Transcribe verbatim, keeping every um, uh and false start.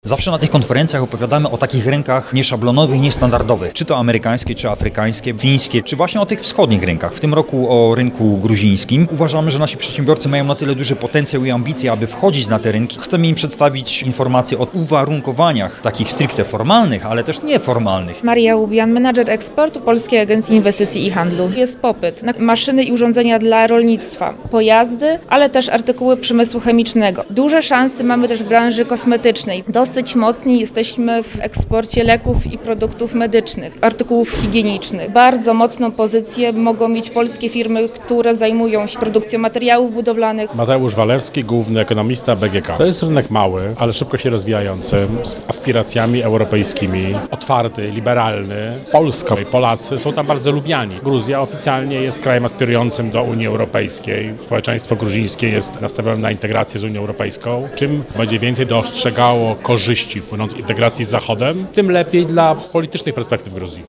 Zawsze na tych konferencjach opowiadamy o takich rynkach nieszablonowych, niestandardowych, czy to amerykańskie, czy afrykańskie, fińskie, czy właśnie o tych wschodnich rynkach. W tym roku o rynku gruzińskim. Uważamy, że nasi przedsiębiorcy mają na tyle duży potencjał i ambicje, aby wchodzić na te rynki. Chcemy im przedstawić informacje o uwarunkowaniach takich stricte formalnych, ale też nieformalnych. Maria Łubian, menadżer eksportu Polskiej Agencji Inwestycji i Handlu. Jest popyt na maszyny i urządzenia dla rolnictwa, pojazdy, ale też artykuły przemysłu chemicznego. Duże szanse mamy też w branży kosmetycznej. Dosyć mocni jesteśmy w eksporcie leków i produktów medycznych, artykułów higienicznych. Bardzo mocną pozycję mogą mieć polskie firmy, które zajmują się produkcją materiałów budowlanych. Mateusz Walewski, główny ekonomista B G K. To jest rynek mały, ale szybko się rozwijający, z aspiracjami europejskimi, otwarty, liberalny. Polska i Polacy są tam bardzo lubiani. Gruzja oficjalnie jest krajem aspirującym do Unii Europejskiej. Społeczeństwo gruzińskie jest nastawione na integrację z Unią Europejską. Czym będzie więcej dostrzegało korzyści płynących z integracji z Zachodem, tym lepiej dla politycznych perspektyw Gruzji.